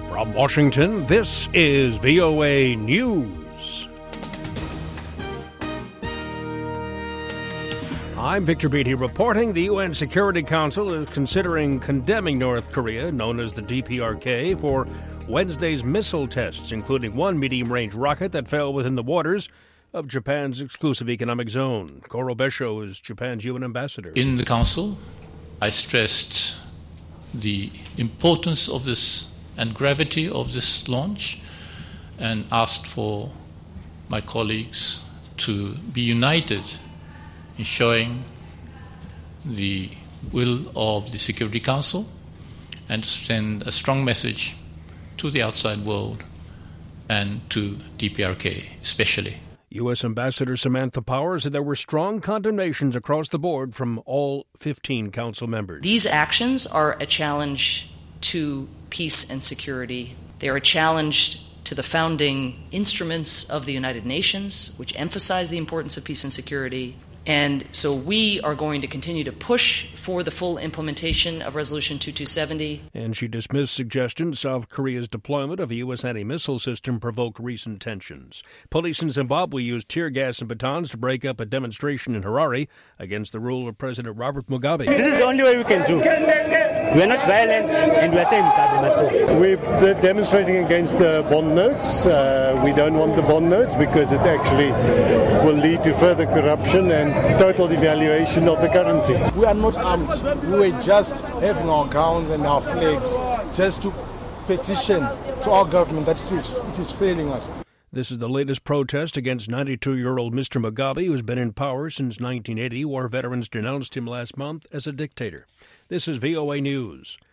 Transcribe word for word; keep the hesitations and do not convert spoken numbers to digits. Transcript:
From Washington, this is V O A News. I'm Victor Beatty reporting the U N Security Council is considering condemning North Korea, known as the D P R K, for Wednesday's missile tests, including one medium-range rocket that fell within the waters of Japan's exclusive economic zone. Goro Besho is Japan's U N ambassador. In the Council, I stressed the importance of this and gravity of this launch and asked for my colleagues to be united in showing the will of the Security Council and to send a strong message to the outside world and to D P R K especially. U S Ambassador Samantha Power said there were strong condemnations across the board from all fifteen council members. These actions are a challenge to peace and security. They are a challenge to the founding instruments of the United Nations, which emphasize the importance of peace and security. And so we are going to continue to push for the full implementation of Resolution twenty-two seventy. And she dismissed suggestions South Korea's deployment of a U S anti-missile system provoked recent tensions. Police in Zimbabwe used tear gas and batons to break up a demonstration in Harare against the rule of President Robert Mugabe. This is the only way we can do. We are not violent, and we are saying Mugabe must go. We're de- demonstrating against the bond notes. Uh, we don't want the bond notes because it actually will lead to further corruption and total devaluation of the currency. We are not armed. We were just having our gowns and our flags just to petition to our government that it is, it is failing us. This is the latest protest against ninety-two-year-old Mister Mugabe, who has been in power since nineteen eighty. War veterans denounced him last month as a dictator. This is V O A News.